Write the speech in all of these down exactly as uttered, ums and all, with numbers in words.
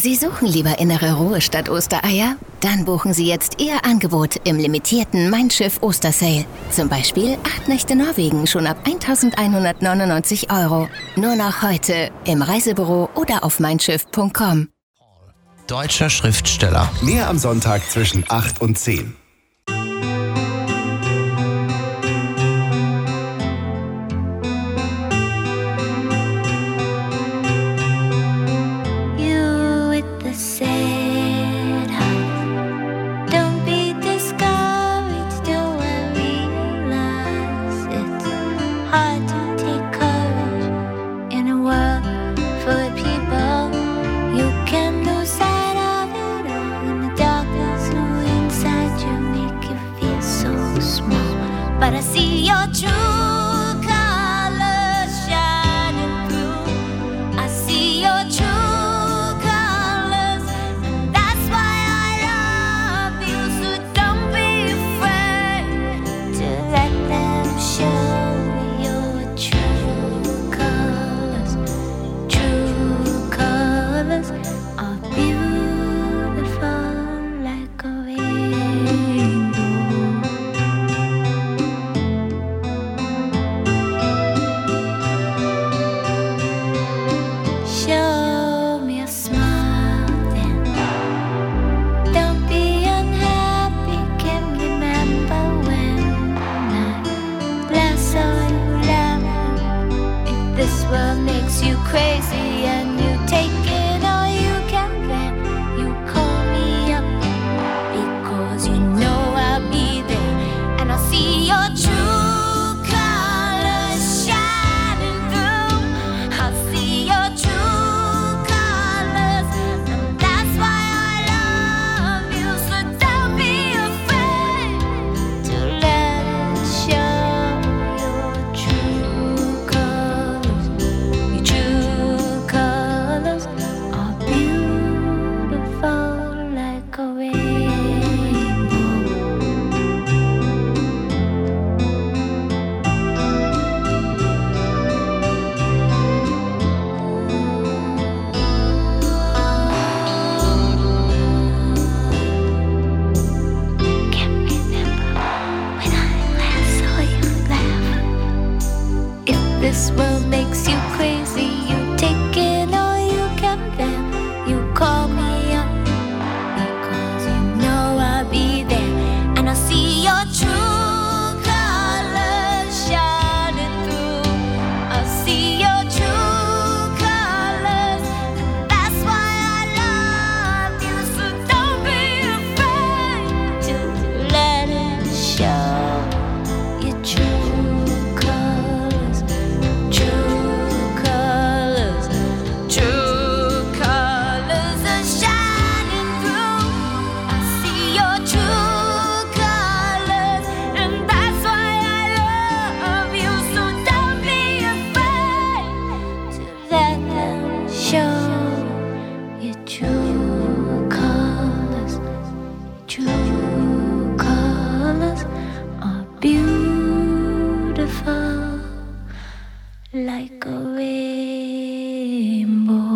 Sie suchen lieber innere Ruhe statt Ostereier? Dann buchen Sie jetzt Ihr Angebot im limitierten Mein Schiff Ostersale. Zum Beispiel acht Nächte Norwegen schon ab eintausendeinhundertneunundneunzig Euro. Nur noch heute im Reisebüro oder auf mein schiff punkt com. Deutscher Schriftsteller. Mehr am Sonntag zwischen acht und zehn. But I see your true colors shining through. I see your true colors, and that's why I love you. So don't be afraid to let them show your true colors. True colors are beautiful like a rainbow. This world makes you crazy and you take it all you can bear. You call me up because you know I'll be there, and I'll see your true colors shining through. I'll see your true colors, and that's why I love you. So don't be afraid to let it show your true colors. This world makes you crazy, you take it all you can bear. You call me up because you know I'll be there, and I'll see your true colors shining through. I'll see your true colors, and that's why I love you. So don't be afraid to let it show your true colors. True colors, true colors are shining through. I see your true colors, and that's why I love you. So don't be afraid to let them show your true colors. True colors are beautiful like a rainbow.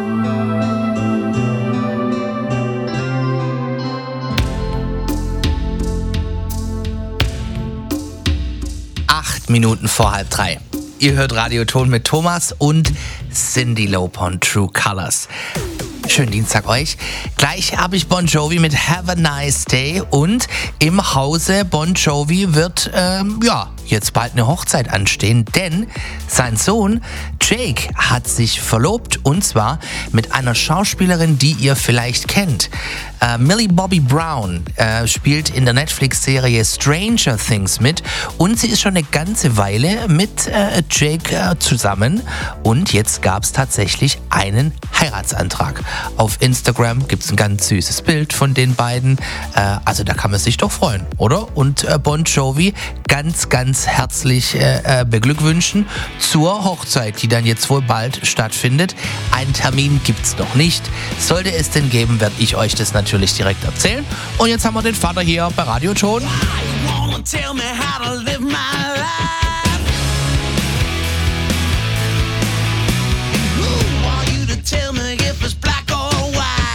Acht Minuten vor halb drei. Ihr hört Radioton mit Thomas und Cyndi Lauper, True Colors. Schönen Dienstag euch. Gleich habe ich Bon Jovi mit Have a Nice Day und im Hause Bon Jovi wird, ähm, ja, jetzt bald eine Hochzeit anstehen, denn sein Sohn Jake hat sich verlobt, und zwar mit einer Schauspielerin, die ihr vielleicht kennt. Äh, Millie Bobby Brown äh, spielt in der Netflix-Serie Stranger Things mit, und sie ist schon eine ganze Weile mit äh, Jake äh, zusammen, und jetzt gab es tatsächlich einen Heiratsantrag. Auf Instagram gibt es ein ganz süßes Bild von den beiden, äh, also da kann man sich doch freuen, oder? Und äh, Bon Jovi ganz, ganz herzlich äh, beglückwünschen zur Hochzeit, die dann jetzt wohl bald stattfindet. Einen Termin gibt's noch nicht. Sollte es denn geben, werde ich euch das natürlich direkt erzählen. Und jetzt haben wir den Vater hier bei Radioton. Tell me if it's black or white.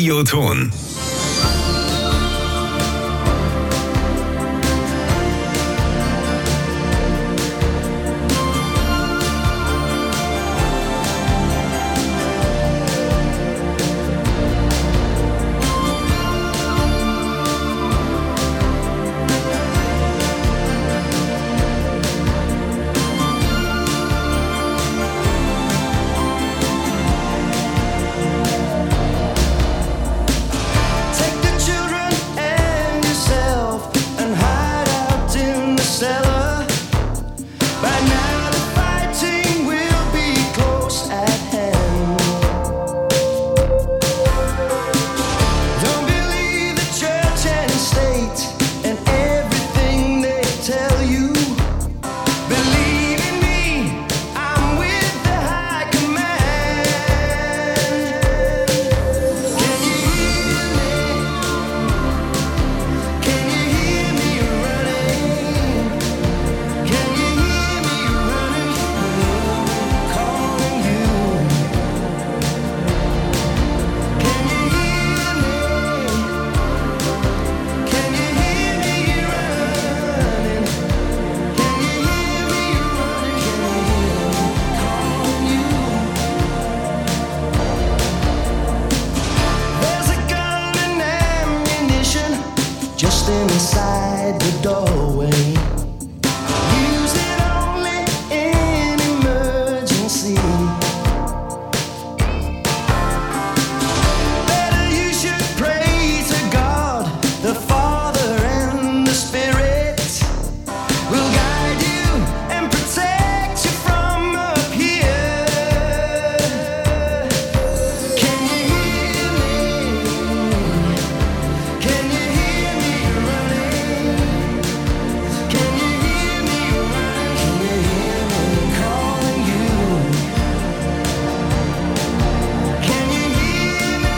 Radioton. Inside the doorway, use it only in emergency. Better you should pray to God, the Father and the Spirit will guide you and protect you from up here. Can you hear me? Can you hear me? Can you hear me running? Can you hear me calling you? Can you hear me?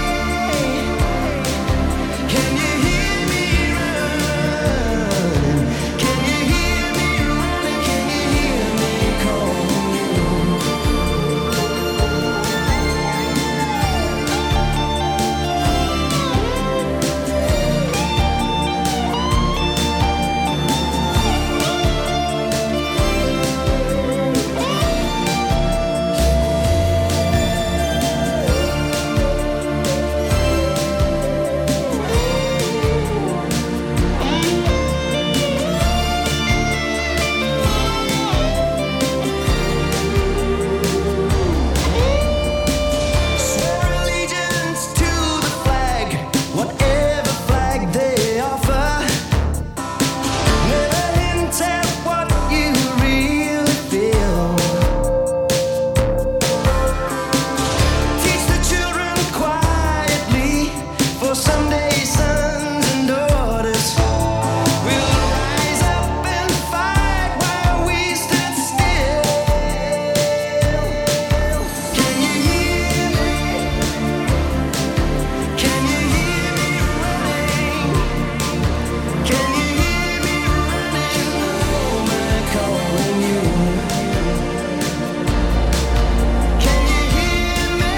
Can you hear me running? Can you hear me running? Can you hear me calling you? Swear allegiance to the flag, whatever flag they offer. Never hint at what you really feel. Teach the children quietly, for someday sons and daughters will rise up and fight while we stood still. Can you hear me? Can you hear me running? Can you hear me running? Oh, my calling you. Can you hear me?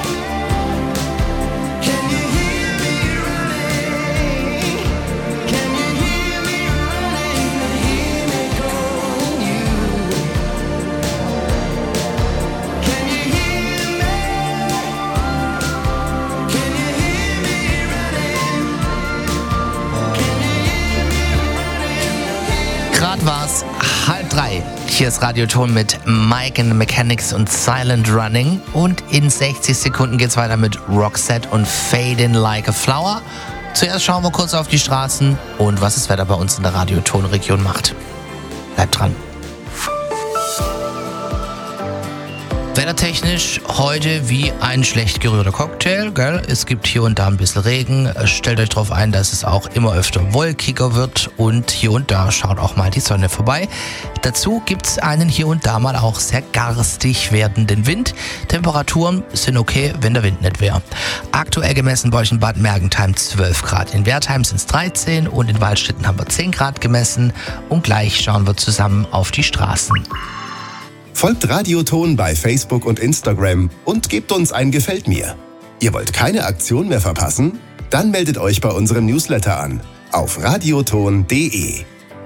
Can you hear me running? Can you hear me running? Hear me calling you. Can you hear me? Can you hear me running? Can you hear me running? Grad war's halb drei. Hier ist Radioton mit Mike and the Mechanics und Silent Running. Und in sechzig Sekunden geht's weiter mit Roxette und Fading Like a Flower. Zuerst schauen wir kurz auf die Straßen und was das Wetter bei uns in der Radioton-Region macht. Bleibt dran. Wettertechnisch heute wie ein schlecht gerührter Cocktail, gell? Es gibt hier und da ein bisschen Regen. Stellt euch darauf ein, dass es auch immer öfter wolkiger wird und hier und da schaut auch mal die Sonne vorbei. Dazu gibt es einen hier und da mal auch sehr garstig werdenden Wind. Temperaturen sind okay, wenn der Wind nicht wäre. Aktuell gemessen bei euch in Bad Mergentheim zwölf Grad. In Wertheim sind es dreizehn und in Waldstätten haben wir zehn Grad gemessen. Und gleich schauen wir zusammen auf die Straßen. Folgt Radioton bei Facebook und Instagram und gebt uns ein Gefällt mir. Ihr wollt keine Aktion mehr verpassen? Dann meldet euch bei unserem Newsletter an auf radioton punkt de.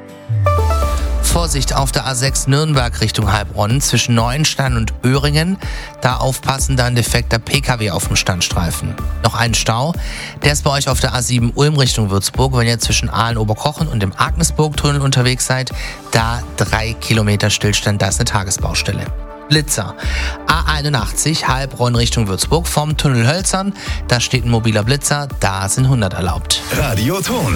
Vorsicht auf der A sechs Nürnberg Richtung Heilbronn zwischen Neuenstein und Öhringen. Da aufpassen, da ein defekter P K W auf dem Standstreifen. Noch ein Stau, der ist bei euch auf der A sieben Ulm Richtung Würzburg. Wenn ihr zwischen Aalen-Oberkochen und dem Agnesburg-Tunnel unterwegs seid, da drei Kilometer Stillstand, da ist eine Tagesbaustelle. Blitzer. A einundachtzig Heilbronn Richtung Würzburg vom Tunnel Hölzern. Da steht ein mobiler Blitzer, da sind hundert erlaubt. Radioton.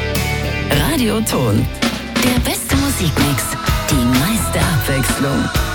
Radioton. Der beste Musikmix, die meiste Abwechslung.